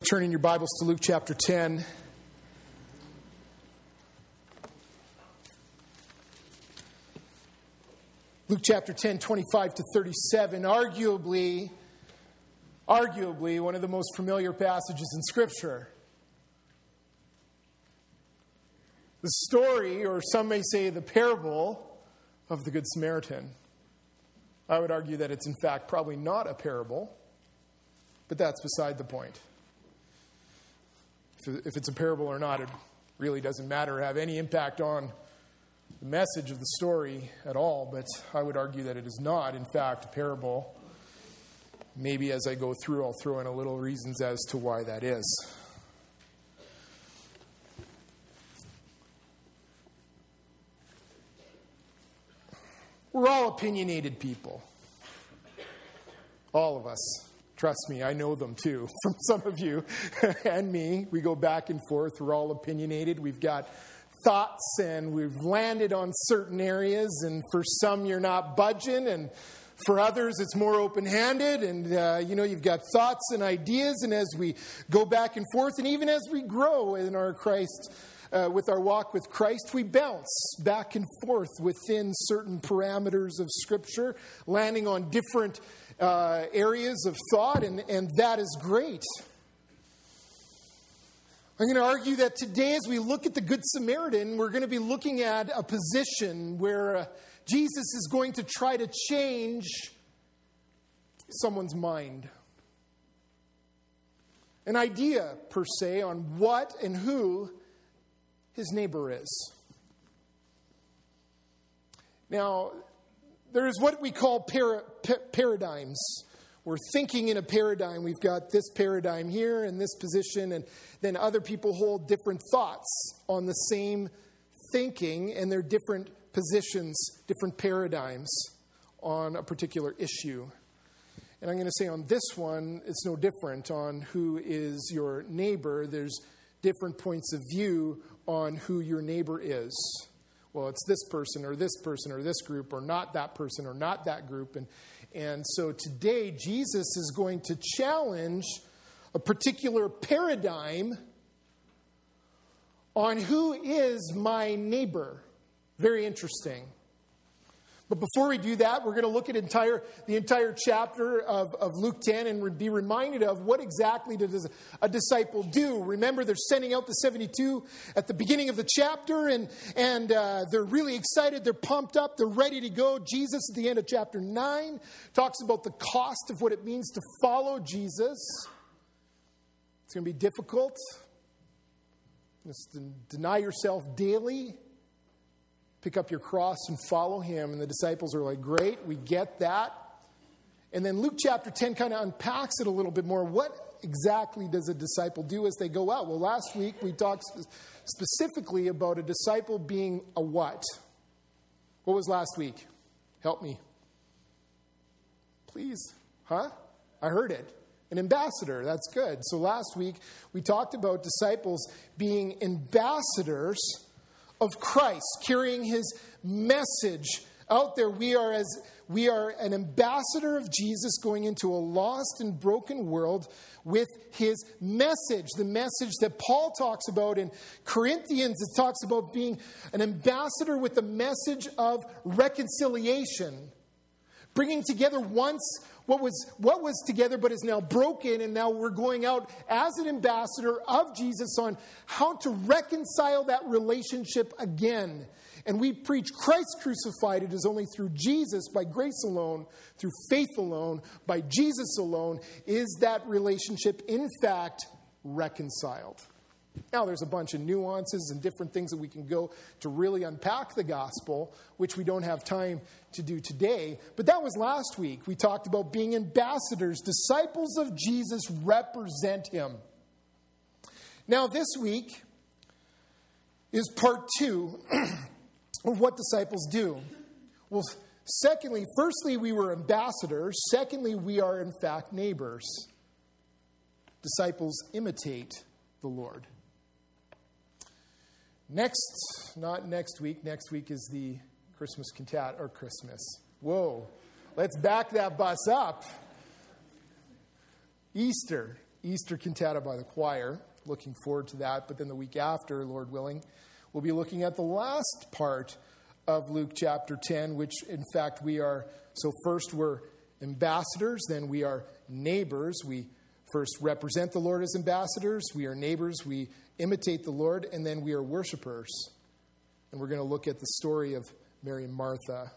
turn in your Bibles to Luke chapter 10. Luke chapter 10, 25 to 37, arguably one of the most familiar passages in Scripture. The story, or some may say the parable, of the Good Samaritan. I would argue that it's in fact probably not a parable, but that's beside the point. If it's a parable or not, it really doesn't matter or have any impact on the message of the story at all, but I would argue that it is not, in fact, a parable. Maybe as I go through, I'll throw in a little reasons as to why that is. We're all opinionated people. All of us. Trust me, I know them too. From some of you and me, we go back and forth. We're all opinionated. We've got thoughts and we've landed on certain areas. And for some, you're not budging. And for others, it's more open-handed. And, you've got thoughts and ideas. And as we go back and forth, and even as we grow in our with our walk with Christ, we bounce back and forth within certain parameters of Scripture, landing on different areas of thought, and that is great. I'm going to argue that today, as we look at the Good Samaritan, we're going to be looking at a position where Jesus is going to try to change someone's mind. An idea, per se, on what and who his neighbor is. Now, there is what we call paradigms. We're thinking in a paradigm. We've got this paradigm here and this position, and then other people hold different thoughts on the same thinking, and they're different positions, different paradigms on a particular issue. And I'm going to say on this one, it's no different on who is your neighbor. There's different points of view on who your neighbor is. Well, it's this person or this group, or not that person or not that group. And so today, Jesus is going to challenge a particular paradigm on who is my neighbor. Very interesting. But before we do that, we're going to look at the entire chapter of Luke 10 and be reminded of what exactly does a disciple do. Remember, they're sending out the 72 at the beginning of the chapter, and they're really excited. They're pumped up. They're ready to go. Jesus, at the end of chapter 9, talks about the cost of what it means to follow Jesus. It's going to be difficult. Just deny yourself daily. Pick up your cross and follow him. And the disciples are like, great, we get that. And then Luke chapter 10 kind of unpacks it a little bit more. What exactly does a disciple do as they go out? Well, last week we talked specifically about a disciple being a what? What was last week? Help me. Please. Huh? I heard it. An ambassador. That's good. So last week we talked about disciples being ambassadors of Christ, carrying his message out there. We are an ambassador of Jesus going into a lost and broken world with his message. The message that Paul talks about in Corinthians, it talks about being an ambassador with the message of reconciliation. Bringing together once what was together but is now broken, and now we're going out as an ambassador of Jesus on how to reconcile that relationship again. And we preach Christ crucified. It is only through Jesus, by grace alone, through faith alone, by Jesus alone, is that relationship in fact reconciled. Now, there's a bunch of nuances and different things that we can go to really unpack the gospel, which we don't have time to do today. But that was last week. We talked about being ambassadors. Disciples of Jesus represent him. Now, this week is part 2 of what disciples do. Well, firstly, we were ambassadors. Secondly, we are in fact neighbors. Disciples imitate the Lord. Not next week. Next week is the Christmas cantata, or Christmas. Whoa. Let's back that bus up. Easter. Easter cantata by the choir. Looking forward to that. But then the week after, Lord willing, we'll be looking at the last part of Luke chapter 10, which in fact we are. So first we're ambassadors, then we are neighbors. We first represent the Lord as ambassadors. We are neighbors. We imitate the Lord. And then we are worshipers. And we're going to look at the story of Mary and Martha.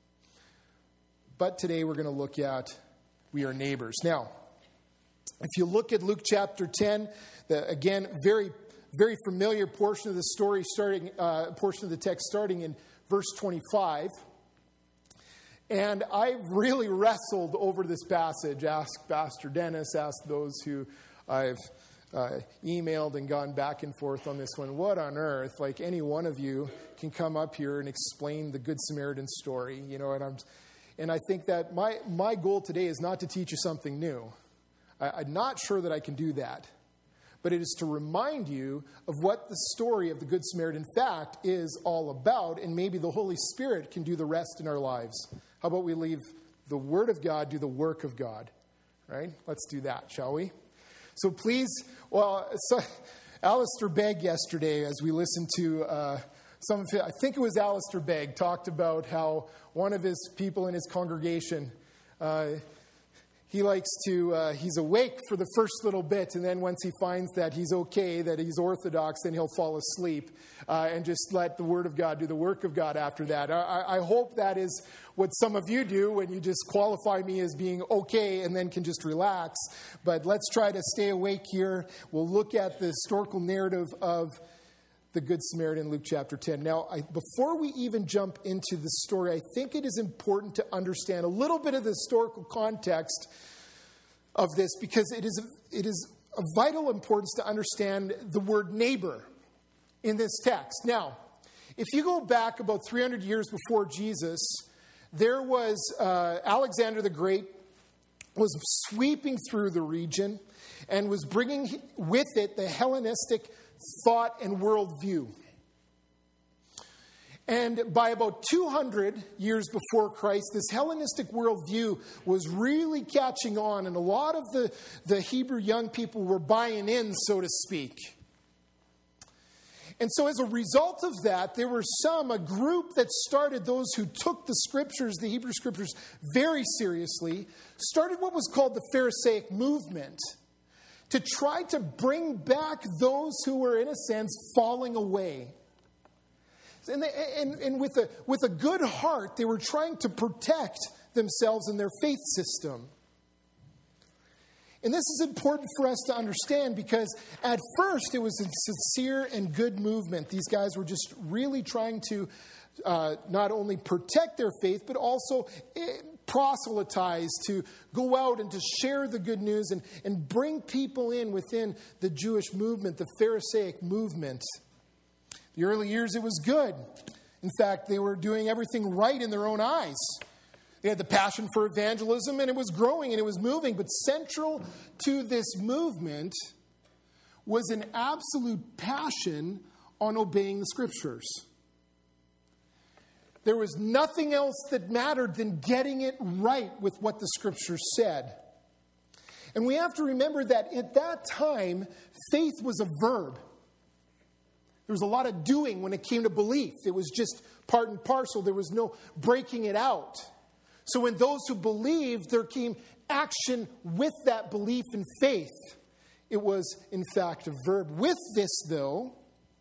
But today we're going to look at we are neighbors. Now, if you look at Luke chapter 10, again, very, very familiar portion of the story, portion of the text starting in verse 25. And I really wrestled over this passage, asked Pastor Dennis, asked those who I've emailed and gone back and forth on this one. What on earth? Like any one of you can come up here and explain the Good Samaritan story, you know. And I think that my goal today is not to teach you something new. I'm not sure that I can do that. But it is to remind you of what the story of the Good Samaritan fact is all about, and maybe the Holy Spirit can do the rest in our lives. How about we leave the Word of God do the work of God, right? Let's do that, shall we? So please, Alistair Begg yesterday, as we listened to I think it was Alistair Begg, talked about how one of his people in his congregation, he likes to, he's awake for the first little bit, and then once he finds that he's okay, that he's orthodox, then he'll fall asleep and just let the Word of God do the work of God after that. I hope that is what some of you do when you just qualify me as being okay and then can just relax. But let's try to stay awake here. We'll look at the historical narrative of the Good Samaritan, Luke chapter 10. Now, before we even jump into the story, I think it is important to understand a little bit of the historical context of this, because it is of vital importance to understand the word neighbor in this text. Now, if you go back about 300 years before Jesus, there was Alexander the Great was sweeping through the region and was bringing with it the Hellenistic thought and worldview. And by about 200 years before Christ, this Hellenistic worldview was really catching on, and a lot of the Hebrew young people were buying in, so to speak. And so as a result of that, there were a group that started, those who took the scriptures, the Hebrew scriptures, very seriously, started what was called the Pharisaic movement, to try to bring back those who were, in a sense, falling away. And with a good heart, they were trying to protect themselves and their faith system. And this is important for us to understand, because at first it was a sincere and good movement. These guys were just really trying to not only protect their faith, but also proselytize, to go out and to share the good news and bring people in within the Jewish movement, the Pharisaic movement. The early years, it was good. In fact, they were doing everything right in their own eyes. They had the passion for evangelism, and it was growing and it was moving. But central to this movement was an absolute passion on obeying the scriptures. There was nothing else that mattered than getting it right with what the scriptures said. And we have to remember that at that time, faith was a verb. There was a lot of doing when it came to belief. It was just part and parcel. There was no breaking it out. So when those who believed, there came action with that belief and faith. It was, in fact, a verb. With this, though,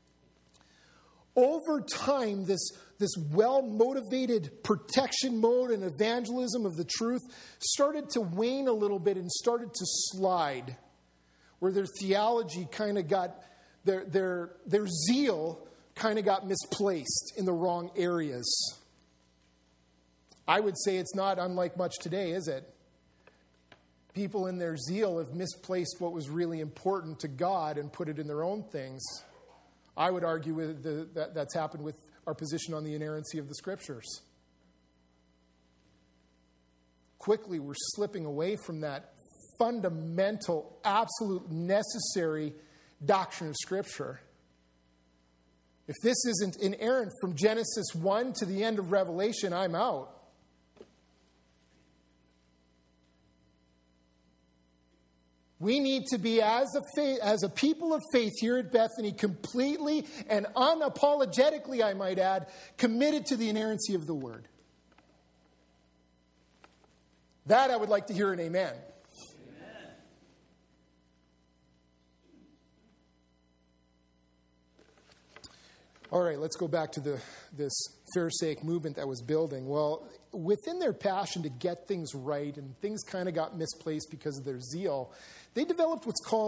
over time, this well-motivated protection mode and evangelism of the truth started to wane a little bit and started to slide, where their theology kind of got, their zeal kind of got misplaced in the wrong areas. I would say it's not unlike much today, is it? People in their zeal have misplaced what was really important to God and put it in their own things. I would argue that's happened with our position on the inerrancy of the scriptures. Quickly, we're slipping away from that fundamental, absolute necessary doctrine of Scripture. If this isn't inerrant from Genesis 1 to the end of Revelation, I'm out. We need to be, as a people of faith here at Bethany, completely and unapologetically, I might add, committed to the inerrancy of the Word. That I would like to hear an amen. Amen. All right, let's go back to this Pharisaic movement that was building. Well, within their passion to get things right, and things kind of got misplaced because of their zeal, they developed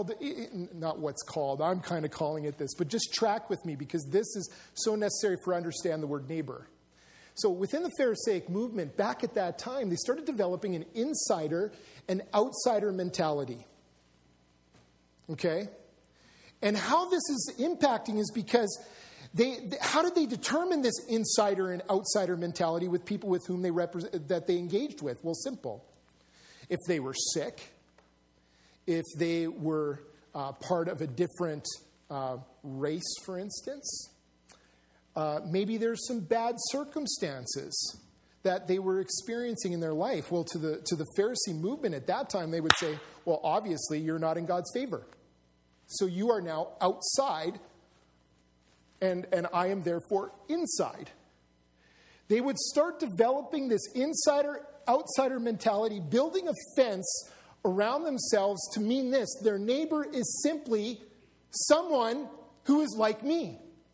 I'm kind of calling it this, but just track with me because this is so necessary for understand the word neighbor. So within the Pharisaic movement, back at that time, they started developing an insider and outsider mentality. Okay? And how this is impacting is because how did they determine this insider and outsider mentality with people with whom that they engaged with? Well, simple. If they were sick, if they were part of a different race, for instance, maybe there's some bad circumstances that they were experiencing in their life. Well, to the Pharisee movement at that time, they would say, well, obviously you're not in God's favor. So you are now outside, and I am therefore inside. They would start developing this insider-outsider mentality, building a fence around themselves to mean this: their neighbor is simply someone who is like me.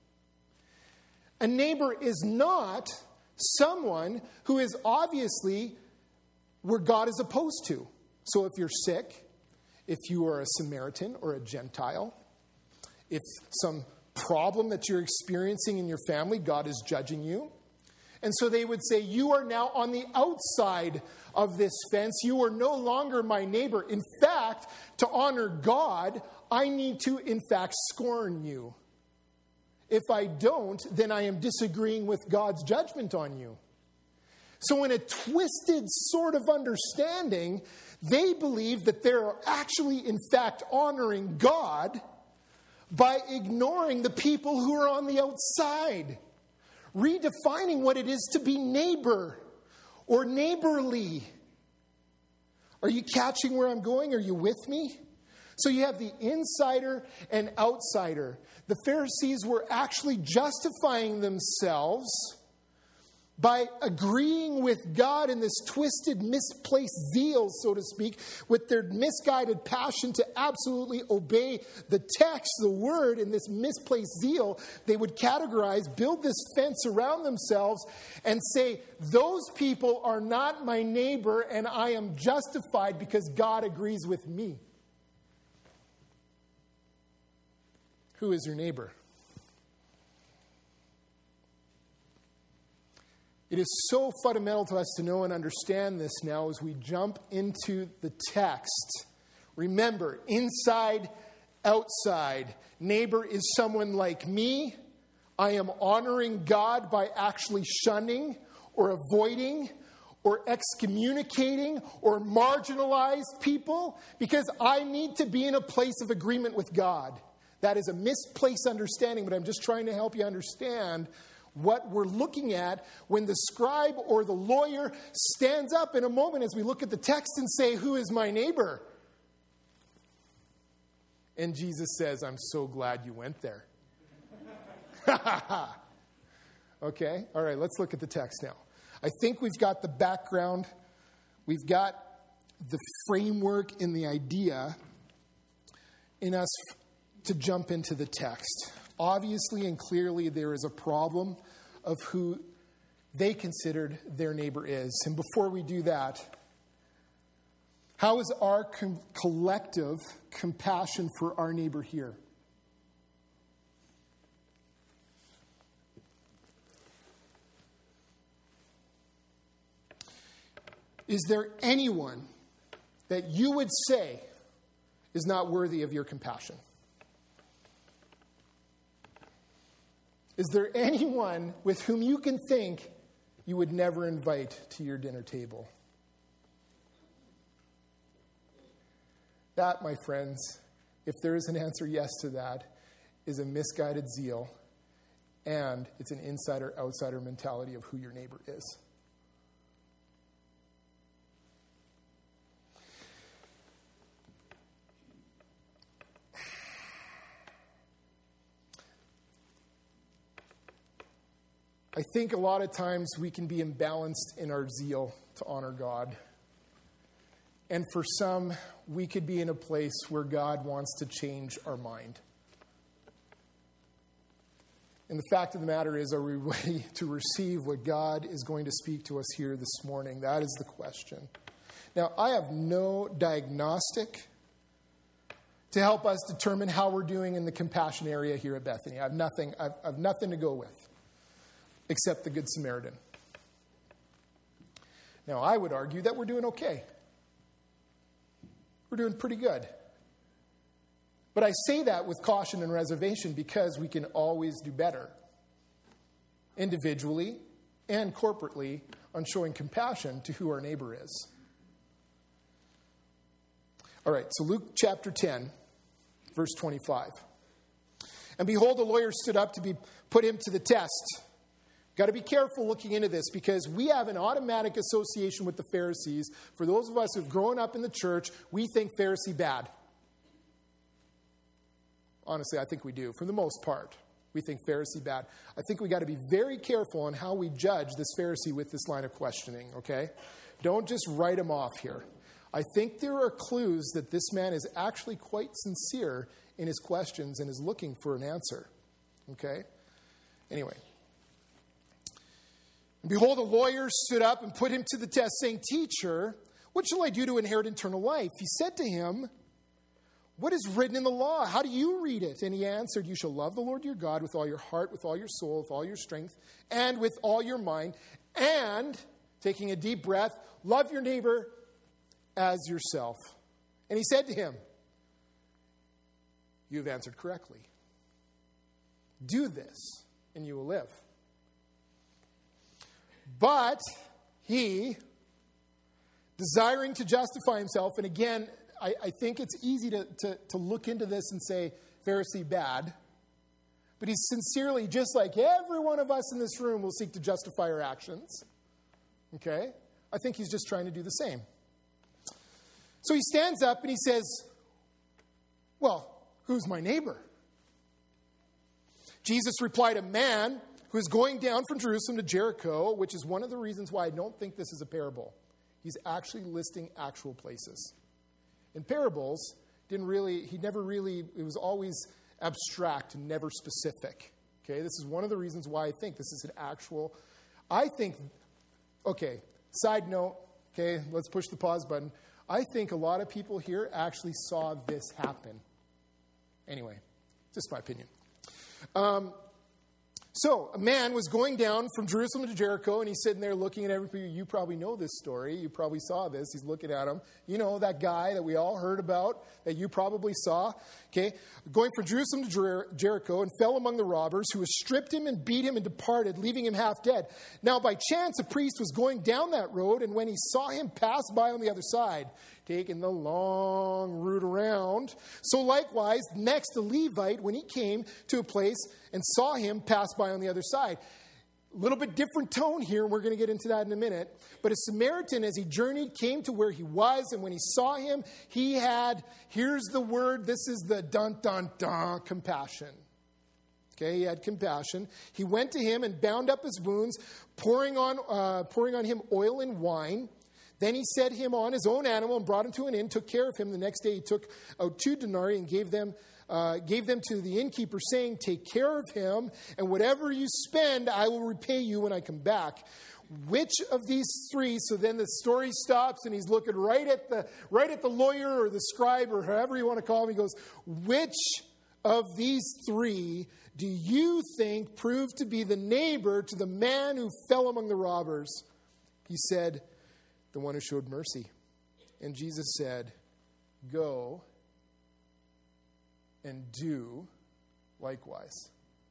A neighbor is not someone who is obviously where God is opposed to. So if you're sick, if you are a Samaritan or a Gentile, if some problem that you're experiencing in your family, God is judging you. And so they would say, you are now on the outside of this fence. You are no longer my neighbor. In fact, to honor God, I need to, in fact, scorn you. If I don't, then I am disagreeing with God's judgment on you. So in a twisted sort of understanding, they believe that they're actually, in fact, honoring God by ignoring the people who are on the outside, redefining what it is to be neighbor or neighborly. Are you catching where I'm going? Are you with me? So you have the insider and outsider. The Pharisees were actually justifying themselves by agreeing with God in this twisted, misplaced zeal, so to speak, with their misguided passion to absolutely obey the text, the word, in this misplaced zeal. They would categorize, build this fence around themselves, and say, those people are not my neighbor, and I am justified because God agrees with me. Who is your neighbor? It is so fundamental to us to know and understand this now as we jump into the text. Remember, inside, outside. Neighbor is someone like me. I am honoring God by actually shunning or avoiding or excommunicating or marginalized people because I need to be in a place of agreement with God. That is a misplaced understanding, but I'm just trying to help you understand what we're looking at when the scribe or the lawyer stands up in a moment as we look at the text and say, who is my neighbor? And Jesus says, I'm so glad you went there. Okay, all right, let's look at the text now. I think we've got the background. We've got the framework and the idea in us to jump into the text. Obviously and clearly there is a problem of who they considered their neighbor is. And before we do that, how is our collective compassion for our neighbor here? Is there anyone that you would say is not worthy of your compassion? Is there anyone with whom you can think you would never invite to your dinner table? That, my friends, if there is an answer yes to that, is a misguided zeal, and it's an insider-outsider mentality of who your neighbor is. I think a lot of times we can be imbalanced in our zeal to honor God. And for some, we could be in a place where God wants to change our mind. And the fact of the matter is, are we ready to receive what God is going to speak to us here this morning? That is the question. Now, I have no diagnostic to help us determine how we're doing in the compassion area here at Bethany. I have nothing to go with except the Good Samaritan. Now, I would argue that we're doing okay. We're doing pretty good. But I say that with caution and reservation because we can always do better, individually and corporately, on showing compassion to who our neighbor is. All right, so Luke chapter 10, verse 25. And behold, a lawyer stood up to put him to the test. Got to be careful looking into this because we have an automatic association with the Pharisees. For those of us who've grown up in the church, we think Pharisee bad. Honestly, I think we do. For the most part, we think Pharisee bad. I think we got to be very careful on how we judge this Pharisee with this line of questioning, okay? Don't just write him off here. I think there are clues that this man is actually quite sincere in his questions and is looking for an answer, okay? Anyway. Behold, a lawyer stood up and put him to the test, saying, Teacher, what shall I do to inherit eternal life? He said to him, What is written in the law? How do you read it? And he answered, You shall love the Lord your God with all your heart, with all your soul, with all your strength, and with all your mind. And, taking a deep breath, love your neighbor as yourself. And he said to him, You have answered correctly. Do this, and you will live. But he, desiring to justify himself, and again, I think it's easy to look into this and say, Pharisee bad. But he's sincerely, just like every one of us in this room, will seek to justify our actions. Okay? I think he's just trying to do the same. So he stands up and he says, Well, who's my neighbor? Jesus replied, A man who is going down from Jerusalem to Jericho, which is one of the reasons why I don't think this is a parable. He's actually listing actual places. In parables, it was always abstract and never specific. Okay, this is one of the reasons why I think this is an actual, side note, okay, let's push the pause button. I think a lot of people here actually saw this happen. Anyway, just my opinion. So a man was going down from Jerusalem to Jericho, and he's sitting there looking at everybody. You probably know this story. You probably saw this. He's looking at him. You know, that guy that we all heard about, that you probably saw. Okay, going from Jerusalem to Jericho, and fell among the robbers, who stripped him and beat him and departed, leaving him half dead. Now by chance a priest was going down that road, and when he saw him pass by on the other side, taking the long route around. So likewise, next a Levite, when he came to a place and saw him, pass by on the other side. A little bit different tone here, and we're going to get into that in a minute. But a Samaritan, as he journeyed, came to where he was, and when he saw him, he had, here's the word, this is the dun-dun-dun, compassion. Okay, he had compassion. He went to him and bound up his wounds, pouring on him oil and wine. Then he set him on his own animal and brought him to an inn, took care of him. The next day he took out 2 denarii and gave them to the innkeeper, saying, Take care of him, and whatever you spend, I will repay you when I come back. Which of these 3? So then the story stops, and he's looking right at the lawyer or the scribe or however you want to call him. He goes, Which of these 3 do you think proved to be the neighbor to the man who fell among the robbers? He said, The one who showed mercy. And Jesus said, Go and do likewise.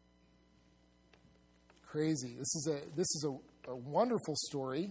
Crazy. This is a wonderful story.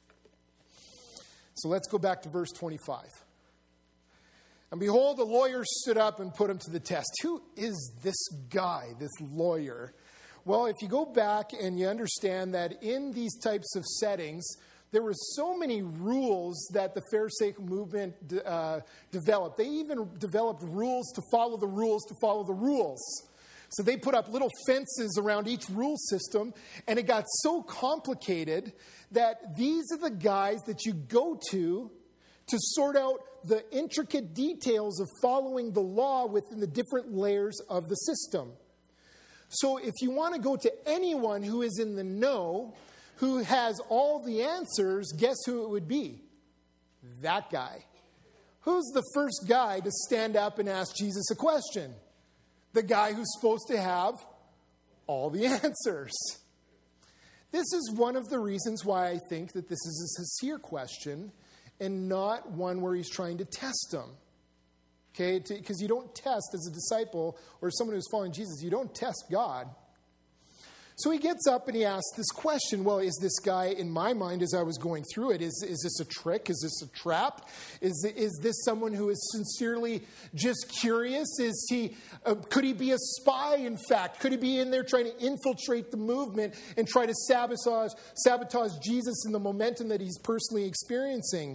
So let's go back to verse 25. And behold, the lawyer stood up and put him to the test. Who is this guy, this lawyer? Well, if you go back and you understand that in these types of settings, there were so many rules that the Pharisaical movement developed. They even developed rules to follow the rules to follow the rules. So they put up little fences around each rule system, and it got so complicated that these are the guys that you go to sort out the intricate details of following the law within the different layers of the system. So if you want to go to anyone who is in the know, who has all the answers, guess who it would be? That guy. Who's the first guy to stand up and ask Jesus a question? The guy who's supposed to have all the answers. This is one of the reasons why I think that this is a sincere question and not one where he's trying to test them. Okay? Because you don't test as a disciple or someone who's following Jesus, you don't test God. So he gets up and he asks this question. Well, is this guy, in my mind, as I was going through it, is this a trick? Is this a trap? Is this someone who is sincerely just curious? Could he be a spy, in fact? Could he be in there trying to infiltrate the movement and try to sabotage Jesus and the momentum that he's personally experiencing?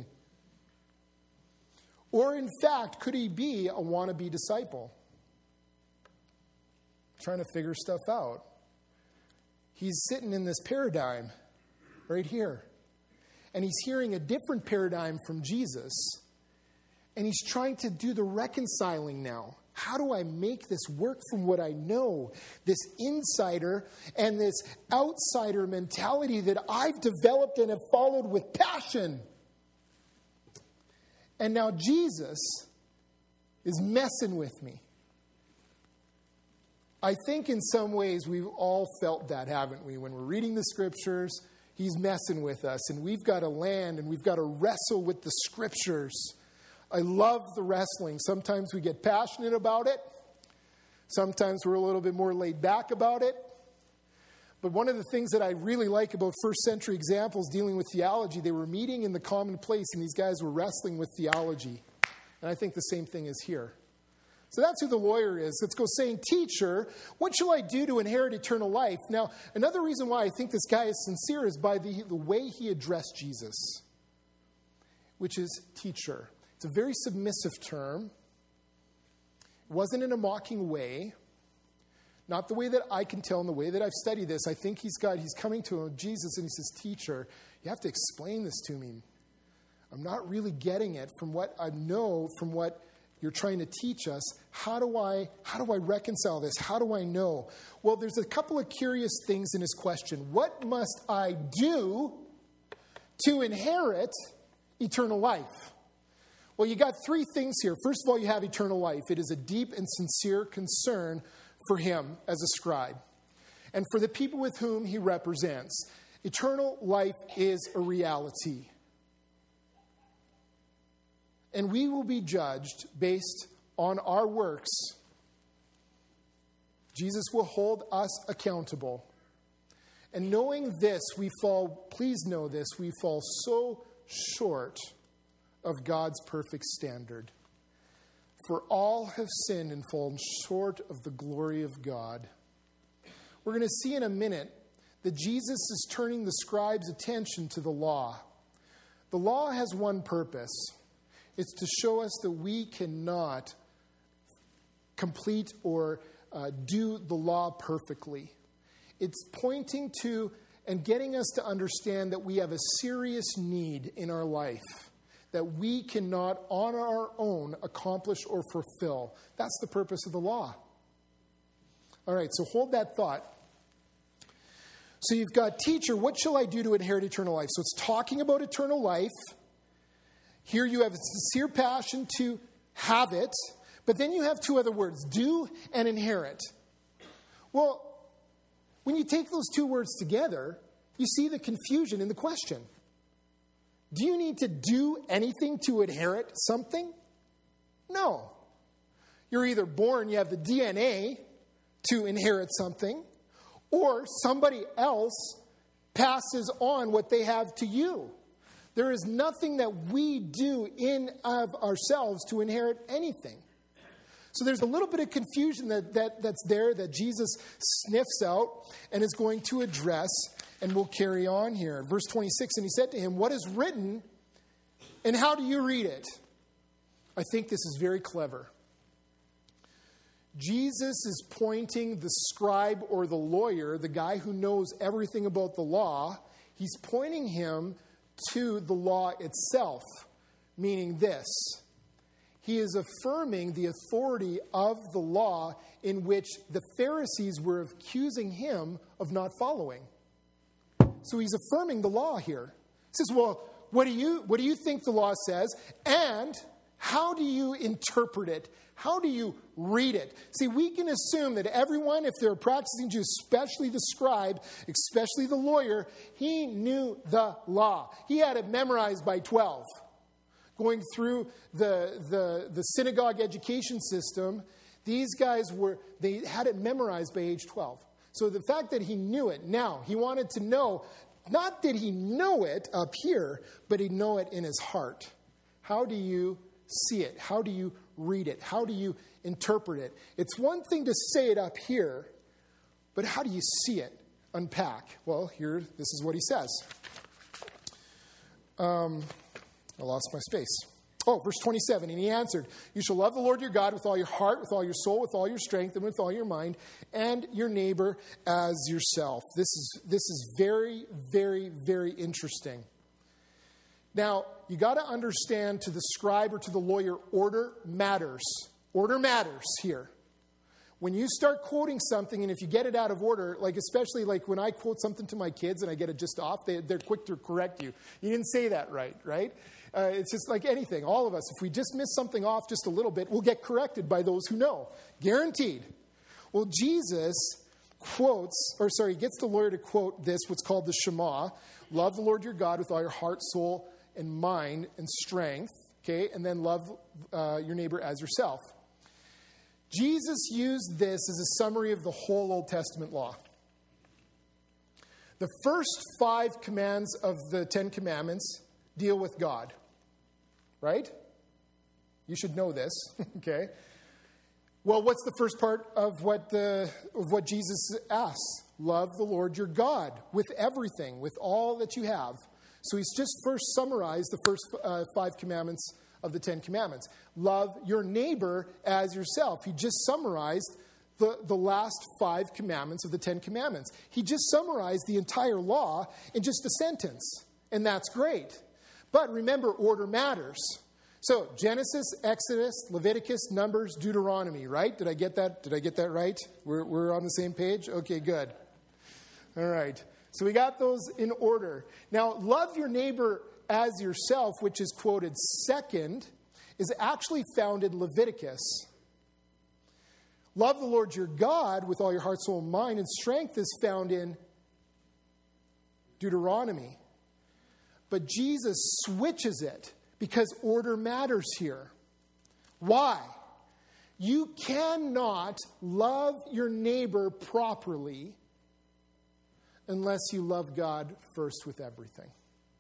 Or, in fact, could he be a wannabe disciple? Trying to figure stuff out. He's sitting in this paradigm right here. And he's hearing a different paradigm from Jesus. And he's trying to do the reconciling now. How do I make this work from what I know? This insider and this outsider mentality that I've developed and have followed with passion. And now Jesus is messing with me. I think in some ways we've all felt that, haven't we? When we're reading the scriptures, he's messing with us. And we've got to land and we've got to wrestle with the scriptures. I love the wrestling. Sometimes we get passionate about it. Sometimes we're a little bit more laid back about it. But one of the things that I really like about first century examples dealing with theology, they were meeting in the common place and these guys were wrestling with theology. And I think the same thing is here. So that's who the lawyer is. Let's go saying, teacher, what shall I do to inherit eternal life? Now, another reason why I think this guy is sincere is by the way he addressed Jesus, which is teacher. It's a very submissive term. It wasn't in a mocking way. Not the way that I can tell in the way that I've studied this. I think he's coming to Jesus and he says, teacher, you have to explain this to me. I'm not really getting it from what I know, from what you're trying to teach us. How do I reconcile this? How do I know? Well, there's a couple of curious things in his question. What must I do to inherit eternal life? Well, you got three things here. First of all, you have eternal life. It is a deep and sincere concern for him as a scribe and for the people with whom he represents. Eternal life is a reality. And we will be judged based on our works. Jesus will hold us accountable. And knowing this, please know this, we fall so short of God's perfect standard. For all have sinned and fallen short of the glory of God. We're going to see in a minute that Jesus is turning the scribes' attention to the law. The law has one purpose. It's to show us that we cannot complete or do the law perfectly. It's pointing to and getting us to understand that we have a serious need in our life that we cannot on our own accomplish or fulfill. That's the purpose of the law. All right, so hold that thought. So you've got, teacher, what shall I do to inherit eternal life? So it's talking about eternal life. Here you have a sincere passion to have it, but then you have two other words, do and inherit. Well, when you take those two words together, you see the confusion in the question. Do you need to do anything to inherit something? No. You're either born, you have the DNA to inherit something, or somebody else passes on what they have to you. There is nothing that we do in of ourselves to inherit anything. So there's a little bit of confusion that's there that Jesus sniffs out and is going to address, and we'll carry on here. Verse 26, and he said to him, what is written, and how do you read it? I think this is very clever. Jesus is pointing the scribe or the lawyer, the guy who knows everything about the law, he's pointing him to the law itself, meaning this. He is affirming the authority of the law in which the Pharisees were accusing him of not following. So he's affirming the law here. He says, well, what do you think the law says? And how do you interpret it? How do you read it? See, we can assume that everyone, if they're practicing Jews, especially the scribe, especially the lawyer, he knew the law. He had it memorized by 12. Going through the synagogue education system, these guys they had it memorized by age 12. So the fact that he knew it, now he wanted to know, not did he know it up here, but he'd know it in his heart. How do you see it? How do you read it? How do you interpret it? It's one thing to say it up here, but how do you see it? Unpack. Well, here, this is what he says. I lost my space. Oh, verse 27, and he answered, you shall love the Lord your God with all your heart, with all your soul, with all your strength, and with all your mind, and your neighbor as yourself. This is very, very, very interesting. Now, you got to understand, to the scribe or to the lawyer, order matters. Order matters here. When you start quoting something, and if you get it out of order, like especially like when I quote something to my kids and I get it just off, they're quick to correct you. You didn't say that right? It's just like anything. All of us, if we just miss something off just a little bit, we'll get corrected by those who know. Guaranteed. Well, Jesus gets the lawyer to quote this, what's called the Shema. Love the Lord your God with all your heart, soul, and mind and strength. Okay, and then love your neighbor as yourself. Jesus used this as a summary of the whole Old Testament law. The first 5 commands of the 10 Commandments deal with God. Right? You should know this. Okay. Well, what's the first part of what Jesus asks? Love the Lord your God with everything, with all that you have. So he's just first summarized the first 5 commandments of the 10 Commandments. Love your neighbor as yourself. He just summarized the last 5 commandments of the 10 Commandments. He just summarized the entire law in just a sentence. And that's great. But remember, order matters. So Genesis, Exodus, Leviticus, Numbers, Deuteronomy, right? Did I get that right? We're on the same page? Okay, good. All right. So we got those in order. Now, love your neighbor as yourself, which is quoted second, is actually found in Leviticus. Love the Lord your God with all your heart, soul, mind, and strength is found in Deuteronomy. But Jesus switches it because order matters here. Why? You cannot love your neighbor properly unless you love God first with everything.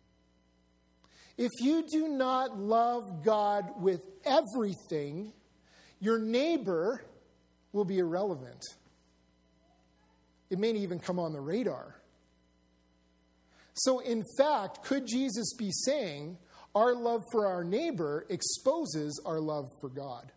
If you do not love God with everything, your neighbor will be irrelevant. It may not even come on the radar. So in fact, could Jesus be saying our love for our neighbor exposes our love for God?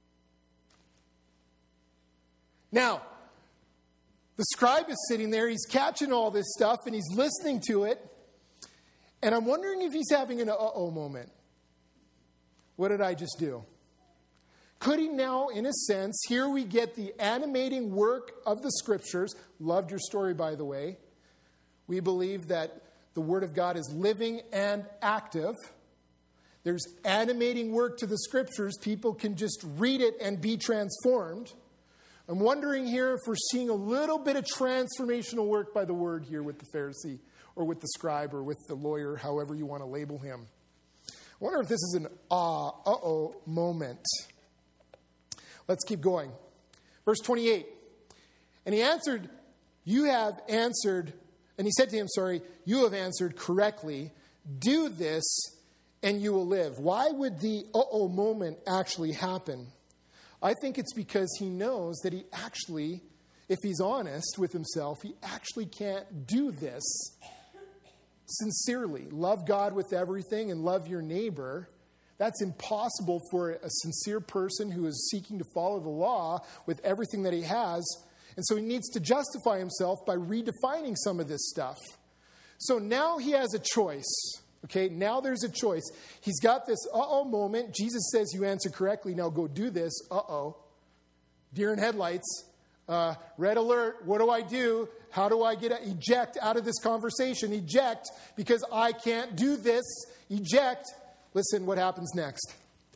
Now, the scribe is sitting there, he's catching all this stuff, and he's listening to it, and I'm wondering if he's having an uh-oh moment. What did I just do? Could he now, in a sense, here we get the animating work of the Scriptures. Loved your story, by the way. We believe that the Word of God is living and active. There's animating work to the Scriptures. People can just read it and be transformed. I'm wondering here if we're seeing a little bit of transformational work by the Word here with the Pharisee or with the scribe or with the lawyer, however you want to label him. I wonder if this is an uh-oh moment. Let's keep going. Verse 28. And he answered, you have answered, and he said to him, you have answered correctly. Do this and you will live. Why would the uh-oh moment actually happen? I think it's because he knows that he actually, if he's honest with himself, he actually can't do this sincerely. Love God with everything and love your neighbor. That's impossible for a sincere person who is seeking to follow the law with everything that he has. And so he needs to justify himself by redefining some of this stuff. So now he has a choice. Okay, now there's a choice. He's got this moment. Jesus says, you answer correctly. Now go do this. Deer in headlights. Red alert. What do I do? How do I eject out of this conversation? Eject, because I can't do this. Eject. Listen what happens next.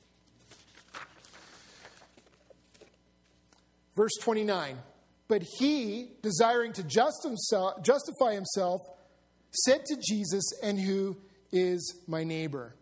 Verse 29. But he, desiring to justify himself, said to Jesus, and who is my neighbor?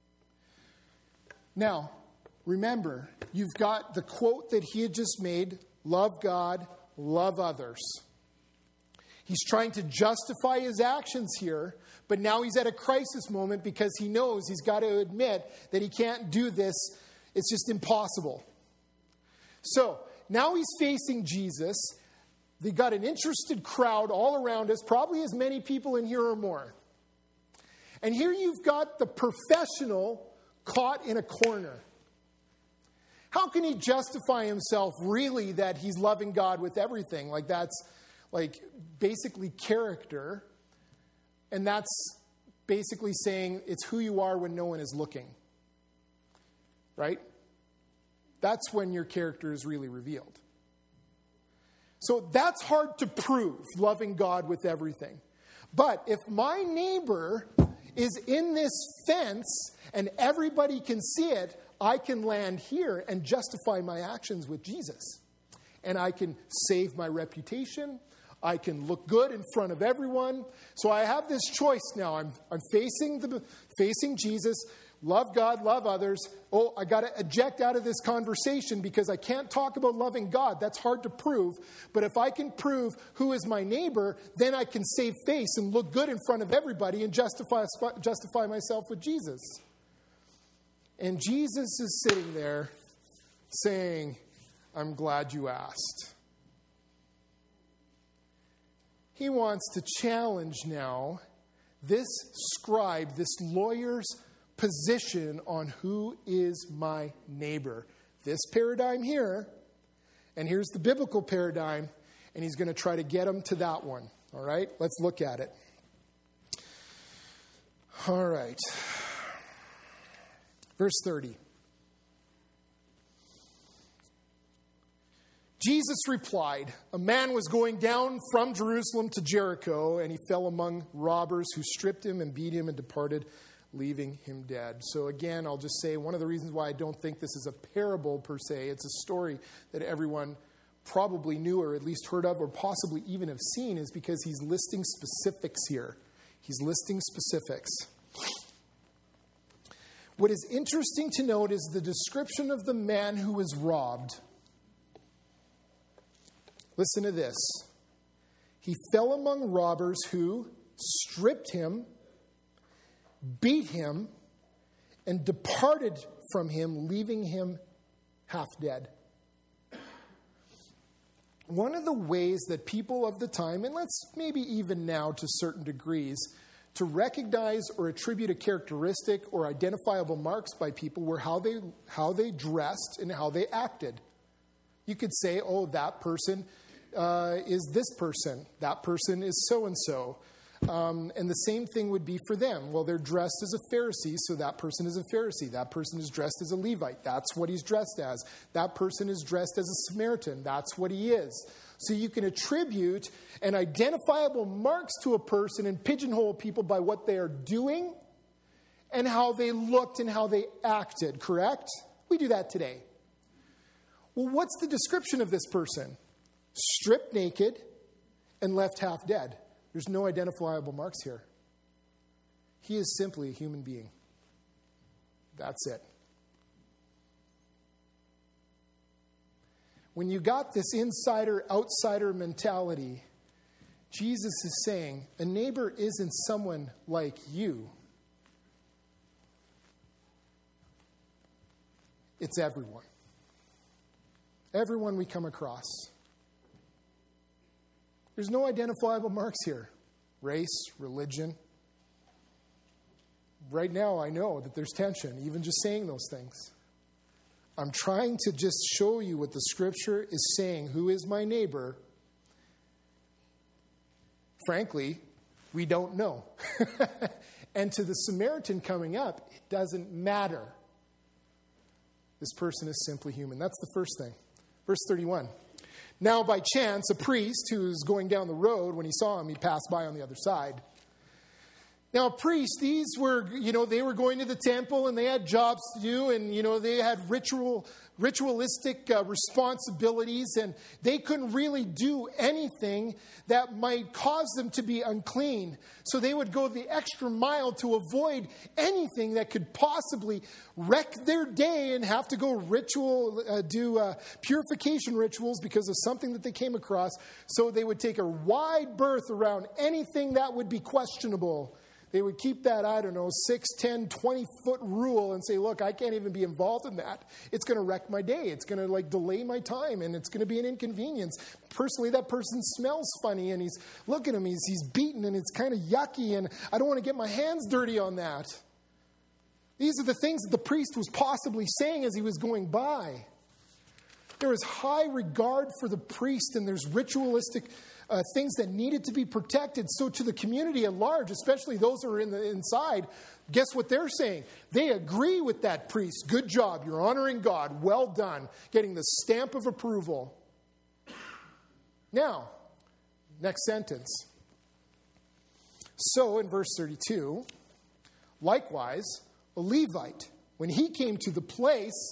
Now, remember, you've got the quote that he had just made, love God, love others. He's trying to justify his actions here, but now he's at a crisis moment because he knows he's got to admit that he can't do this. It's just impossible. So, now he's facing Jesus. They got an interested crowd all around us, probably as many people in here or more. And here you've got the professional caught in a corner. How can he justify himself really that he's loving God with everything? Like that's like basically character. And that's basically saying it's who you are when no one is looking. Right? That's when your character is really revealed. So that's hard to prove, loving God with everything. But if my neighbor is in this fence and everybody can see it, I can land here and justify my actions with Jesus. And I can save my reputation. I can look good in front of everyone. So I have this choice now. I'm facing Jesus. Love God, love others. Oh, I got to eject out of this conversation because I can't talk about loving God. That's hard to prove. But if I can prove who is my neighbor, then I can save face and look good in front of everybody and justify myself with Jesus. And Jesus is sitting there saying, I'm glad you asked. He wants to challenge now this scribe, this lawyer's position on who is my neighbor. This paradigm here, and here's the biblical paradigm, and he's going to try to get them to that one. All right, let's look at it. All right. Verse 30. Jesus replied, a man was going down from Jerusalem to Jericho, and he fell among robbers who stripped him and beat him and departed, leaving him dead. So again, I'll just say one of the reasons why I don't think this is a parable per se, it's a story that everyone probably knew or at least heard of or possibly even have seen, is because he's listing specifics here. He's listing specifics. What is interesting to note is the description of the man who was robbed. Listen to this. He fell among robbers who stripped him, beat him, and departed from him, leaving him half dead. One of the ways that people of the time, and let's maybe even now to certain degrees, to recognize or attribute a characteristic or identifiable marks by people were how they dressed and how they acted. You could say, oh, that person is this person. That person is so-and-so. And the same thing would be for them. Well, they're dressed as a Pharisee, so that person is a Pharisee. That person is dressed as a Levite. That's what he's dressed as. That person is dressed as a Samaritan. That's what he is. So you can attribute an identifiable marks to a person and pigeonhole people by what they are doing and how they looked and how they acted, correct? We do that today. Well, what's the description of this person? Stripped naked and left half dead. There's no identifiable marks here. He is simply a human being. That's it. When you got this insider-outsider mentality, Jesus is saying, a neighbor isn't someone like you. It's everyone. Everyone we come across. There's no identifiable marks here. Race, religion. Right now, I know that there's tension, even just saying those things. I'm trying to just show you what the Scripture is saying. Who is my neighbor? Frankly, we don't know. And to the Samaritan coming up, it doesn't matter. This person is simply human. That's the first thing. Verse 31. Now, by chance, a priest who was going down the road, when he saw him, he passed by on the other side. Now, a priest, these were, they were going to the temple and they had jobs to do and, they had ritualistic responsibilities, and they couldn't really do anything that might cause them to be unclean. So they would go the extra mile to avoid anything that could possibly wreck their day and have to go do purification rituals because of something that they came across. So they would take a wide berth around anything that would be questionable. They would keep that, 6, 10, 20-foot rule and say, look, I can't even be involved in that. It's going to wreck my day. It's going to delay my time, and it's going to be an inconvenience. Personally, that person smells funny, and look at him, he's beaten, and it's kind of yucky, and I don't want to get my hands dirty on that. These are the things that the priest was possibly saying as he was going by. There was high regard for the priest, and there's ritualistic things that needed to be protected. So to the community at large, especially those who are inside, guess what they're saying? They agree with that priest. Good job. You're honoring God. Well done. Getting the stamp of approval. Now, next sentence. So in verse 32, likewise, a Levite, when he came to the place,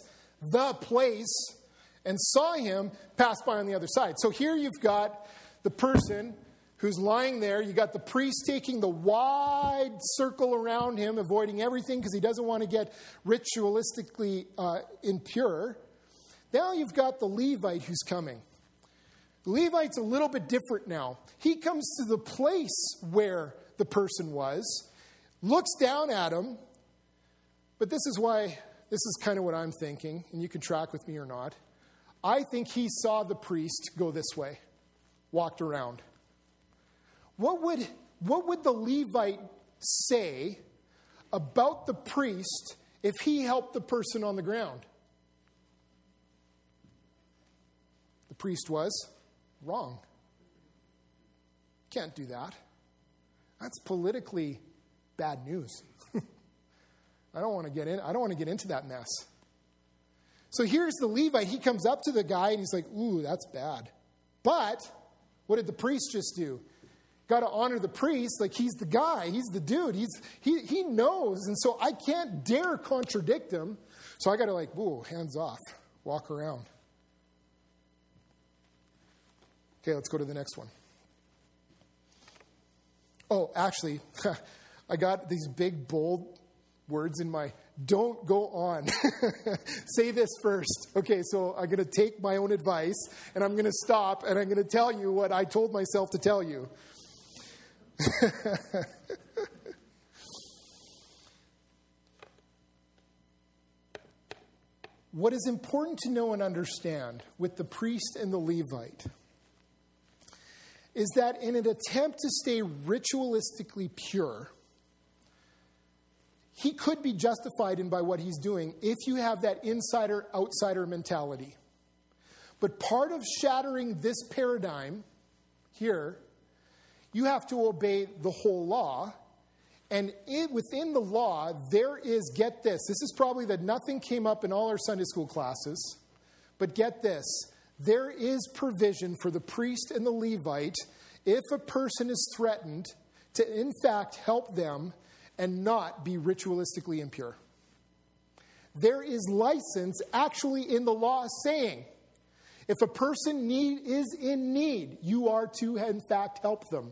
and saw him, passed by on the other side. So here you've got the person who's lying there. You got the priest taking the wide circle around him, avoiding everything because he doesn't want to get ritualistically impure. Now you've got the Levite who's coming. The Levite's a little bit different now. He comes to the place where the person was, looks down at him, but this is kind of what I'm thinking, and you can track with me or not. I think he saw the priest go this way, walked around. What would the Levite say about the priest if he helped the person on the ground? The priest was wrong. Can't do that. That's politically bad news. I don't want to get into that mess. So here's the Levite. He comes up to the guy and he's like, ooh, that's bad. But what did the priest just do? Got to honor the priest like he's the guy. He's the dude. He knows. And so I can't dare contradict him. So I got to ooh, hands off. Walk around. Okay, let's go to the next one. Oh, actually, I got these big, bold words in my don't go on. Say this first. Okay, so I'm going to take my own advice, and I'm going to stop, and I'm going to tell you what I told myself to tell you. What is important to know and understand with the priest and the Levite is that in an attempt to stay ritualistically pure, he could be justified in by what he's doing if you have that insider-outsider mentality. But part of shattering this paradigm here, you have to obey the whole law. And within the law, there is, get this is probably that nothing came up in all our Sunday school classes, but get this, there is provision for the priest and the Levite if a person is threatened to in fact help them and not be ritualistically impure. There is license actually in the law saying, if a person is in need, you are to in fact help them.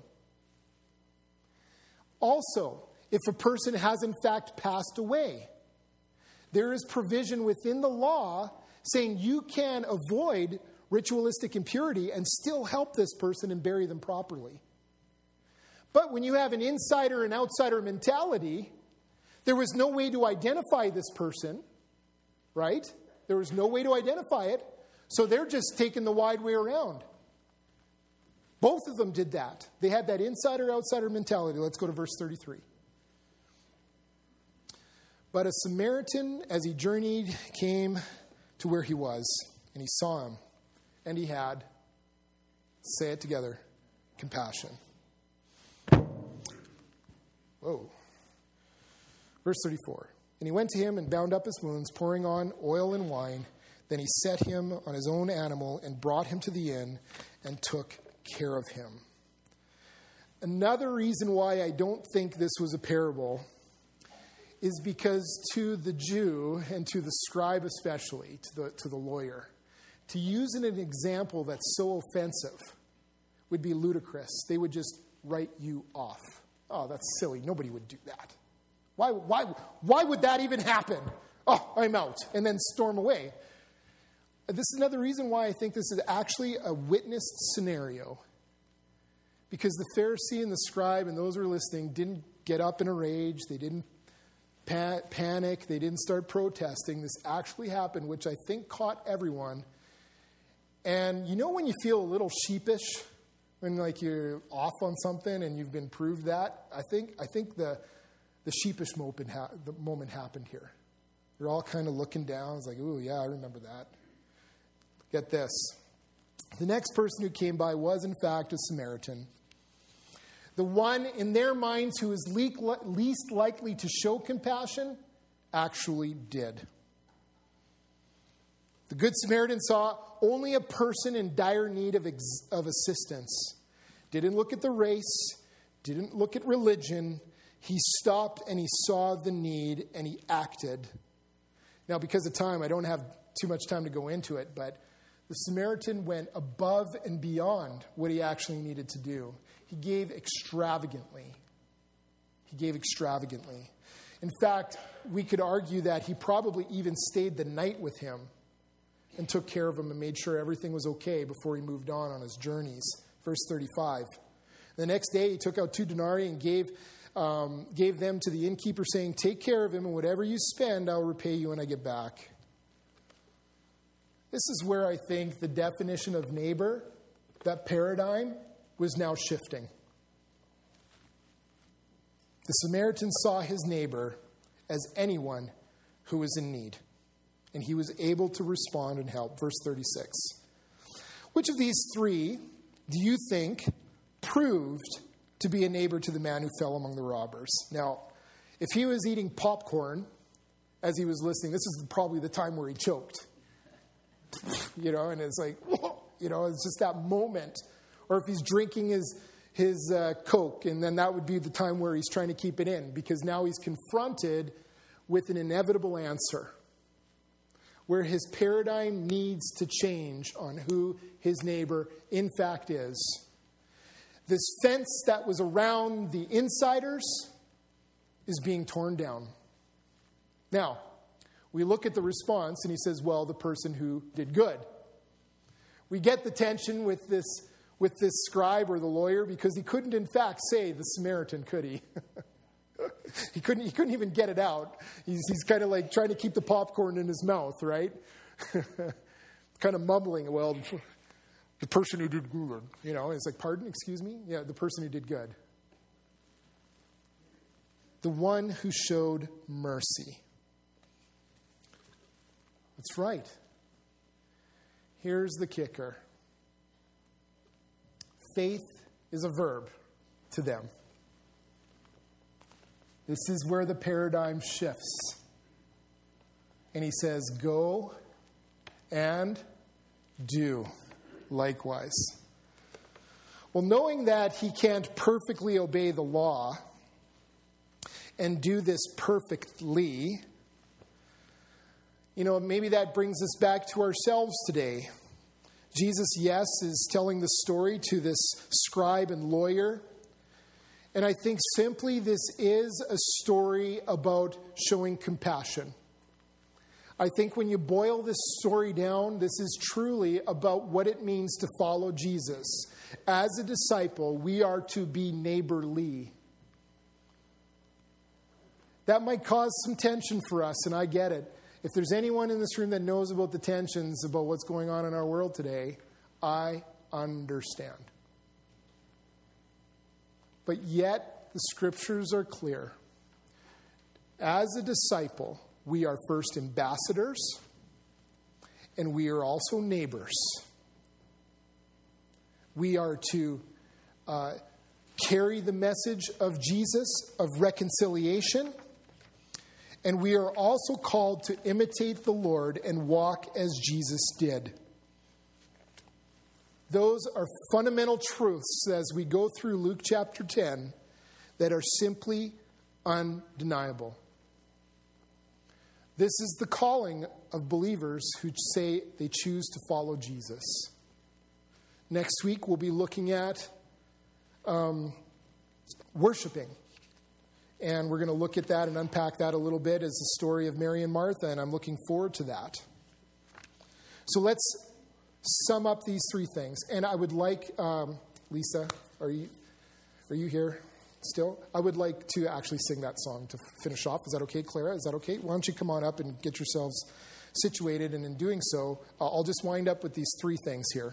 Also, if a person has in fact passed away, there is provision within the law saying you can avoid ritualistic impurity and still help this person and bury them properly. But when you have an insider and outsider mentality, there was no way to identify this person, right? There was no way to identify it, so they're just taking the wide way around. Both of them did that. They had that insider-outsider mentality. Let's go to verse 33. But a Samaritan, as he journeyed, came to where he was, and he saw him, and he had, say it together, compassion. Whoa. Verse 34. And he went to him and bound up his wounds, pouring on oil and wine. Then he set him on his own animal and brought him to the inn and took care of him. Another reason why I don't think this was a parable is because to the Jew and to the scribe especially, to the lawyer, to use an example that's so offensive would be ludicrous. They would just write you off. Oh, that's silly. Nobody would do that. Why would that even happen? Oh, I'm out. And then storm away. This is another reason why I think this is actually a witnessed scenario. Because the Pharisee and the scribe and those who were listening didn't get up in a rage. They didn't panic. They didn't start protesting. This actually happened, which I think caught everyone. And you know when you feel a little sheepish? When like you're off on something and you've been proved that? I think the sheepish moment happened here. They're all kind of looking down. It's like, ooh, yeah, I remember that. Get this. The next person who came by was, in fact, a Samaritan. The one in their minds who is least likely to show compassion actually did. The Good Samaritan saw only a person in dire need of assistance. Didn't look at the race, didn't look at religion. He stopped and he saw the need and he acted. Now, because of time, I don't have too much time to go into it, but the Samaritan went above and beyond what he actually needed to do. He gave extravagantly. In fact, we could argue that he probably even stayed the night with him and took care of him and made sure everything was okay before he moved on his journeys. Verse 35. The next day he took out 2 denarii and gave them to the innkeeper, saying, "Take care of him, and whatever you spend, I'll repay you when I get back." This is where I think the definition of neighbor, that paradigm, was now shifting. The Samaritan saw his neighbor as anyone who was in need, and he was able to respond and help. Verse 36. Which of these three do you think proved to be a neighbor to the man who fell among the robbers? Now, if he was eating popcorn as he was listening, this is probably the time where he choked. And it's like, whoa, it's just that moment. Or if he's drinking his Coke, and then that would be the time where he's trying to keep it in, because now he's confronted with an inevitable answer, where his paradigm needs to change on who his neighbor in fact is. This fence that was around the insiders is being torn down. Now, we look at the response and he says, well, the person who did good. We get the tension with this scribe or the lawyer because he couldn't in fact say the Samaritan, could he? He couldn't even get it out. He's kind of like trying to keep the popcorn in his mouth, right? Kind of mumbling, well, the person who did good. It's like, pardon, excuse me? Yeah, the person who did good. The one who showed mercy. That's right. Here's the kicker. Faith is a verb to them. This is where the paradigm shifts. And he says, go and do likewise. Well, knowing that he can't perfectly obey the law and do this perfectly, maybe that brings us back to ourselves today. Jesus, yes, is telling the story to this scribe and lawyer. And I think simply this is a story about showing compassion. I think when you boil this story down, this is truly about what it means to follow Jesus. As a disciple, we are to be neighborly. That might cause some tension for us, and I get it. If there's anyone in this room that knows about the tensions about what's going on in our world today, I understand. But yet, the scriptures are clear. As a disciple, we are first ambassadors, and we are also neighbors. We are to carry the message of Jesus, of reconciliation, and we are also called to imitate the Lord and walk as Jesus did. Those are fundamental truths as we go through Luke chapter 10 that are simply undeniable. This is the calling of believers who say they choose to follow Jesus. Next week, we'll be looking at worshiping. And we're going to look at that and unpack that a little bit as the story of Mary and Martha, and I'm looking forward to that. So let's sum up these three things. And I would like, Lisa, are you here still? I would like to actually sing that song to finish off. Is that okay, Clara? Is that okay? Why don't you come on up and get yourselves situated, and in doing so, I'll just wind up with these three things here.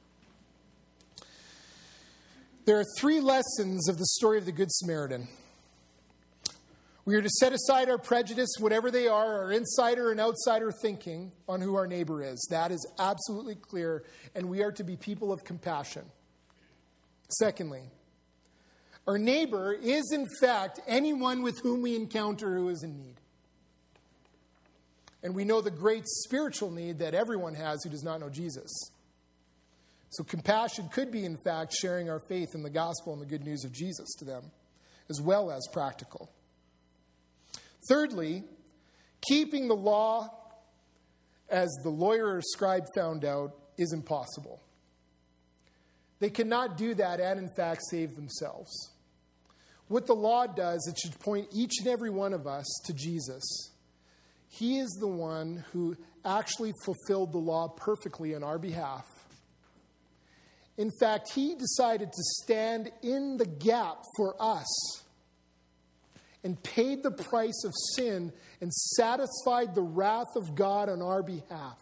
There are three lessons of the story of the Good Samaritan. We are to set aside our prejudice, whatever they are, our insider and outsider thinking on who our neighbor is. That is absolutely clear, and we are to be people of compassion. Secondly, our neighbor is, in fact, anyone with whom we encounter who is in need. And we know the great spiritual need that everyone has who does not know Jesus. So compassion could be, in fact, sharing our faith in the gospel and the good news of Jesus to them, as well as practical. Thirdly, keeping the law, as the lawyer or scribe found out, is impossible. They cannot do that and, in fact, save themselves. What the law does, it should point each and every one of us to Jesus. He is the one who actually fulfilled the law perfectly on our behalf. In fact, he decided to stand in the gap for us and paid the price of sin and satisfied the wrath of God on our behalf.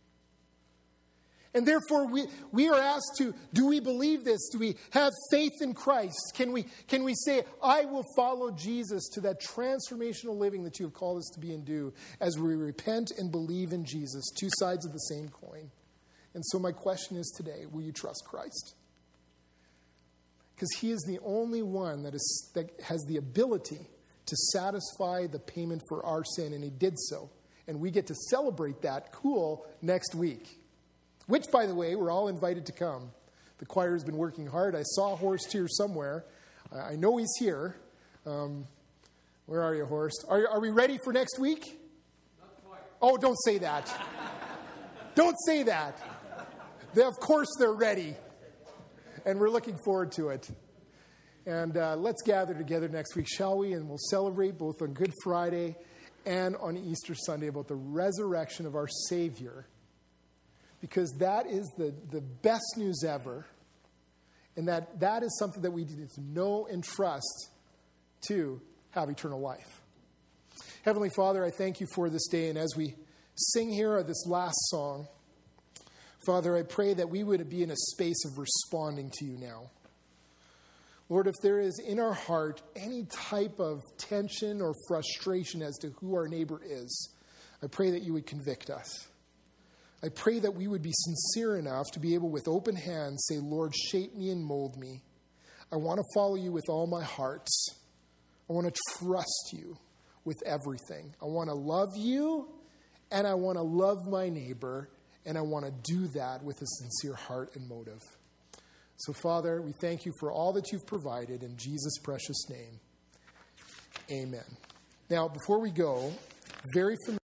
And therefore, we are asked to, do we believe this? Do we have faith in Christ? Can we say, I will follow Jesus to that transformational living that you have called us to be and do as we repent and believe in Jesus, two sides of the same coin? And so my question is today, will you trust Christ? Because he is the only one that has the ability to satisfy the payment for our sin, and he did so. And we get to celebrate that next week. Which, by the way, we're all invited to come. The choir has been working hard. I saw Horst here somewhere. I know he's here. Where are you, Horst? Are we ready for next week? Not quite. Oh, don't say that. Don't say that. Of course they're ready. And we're looking forward to it. And let's gather together next week, shall we? And we'll celebrate both on Good Friday and on Easter Sunday about the resurrection of our Savior. Because that is the best news ever. And that is something that we need to know and trust to have eternal life. Heavenly Father, I thank you for this day. And as we sing here this last song, Father, I pray that we would be in a space of responding to you now. Lord, if there is in our heart any type of tension or frustration as to who our neighbor is, I pray that you would convict us. I pray that we would be sincere enough to be able with open hands say, Lord, shape me and mold me. I want to follow you with all my heart. I want to trust you with everything. I want to love you, and I want to love my neighbor, and I want to do that with a sincere heart and motive. So, Father, we thank you for all that you've provided in Jesus' precious name. Amen. Now, before we go, very familiar.